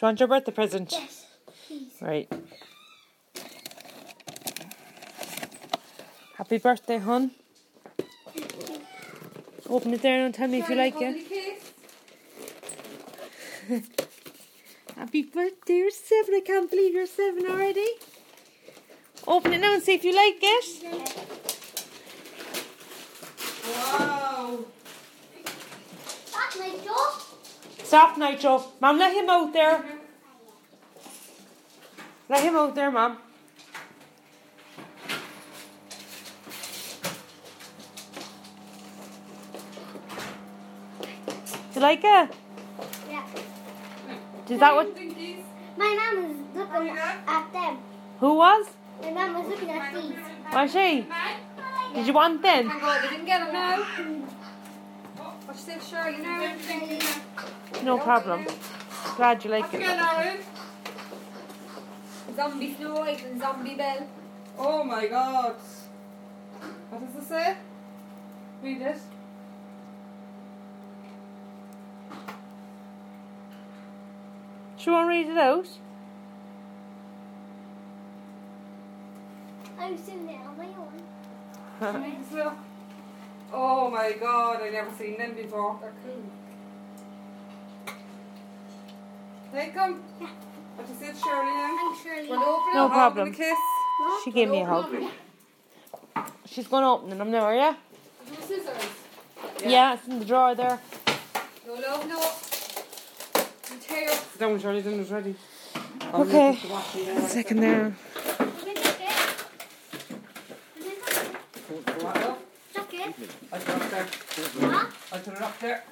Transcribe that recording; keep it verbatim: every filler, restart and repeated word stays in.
you want your birthday present? Yes, please. Right. Happy birthday, hon. Open it there and tell me if you like it. Happy birthday, you're seven. I can't believe you're seven already. Open it now and see if you like it. Wow. That's my job. Stop, Nitro. Mom, let him out there. Let him out there, Mom. Do you like it? Yeah. Is that what... My mum was looking at them. Who was? My mum was looking at these. Was she? Did you want them? Thank God we didn't get them now. What you said, Shirley, now? No problem. Glad you like Again, it. Aaron. Zombie Snow White and Zombie Belle. Oh my God. What does it say? Read it. Do you want to read it out? I was sitting there on my own. Read this little- Oh my God, I've never seen them before. They're cool. Take them. Yeah. What you said, Shirley, now? I'm Shirley. Want to open No it? problem. Give 'em a kiss. No? She gave me a hug. She's going to open them now, are you? No scissors. Yeah, it's in the drawer there. No love, no. You tear up. Sit down, Shirley, then it's ready. Okay. One second there. We're going to check it. We're going to check it. What? Check it. I put it up there. What? I put it up there.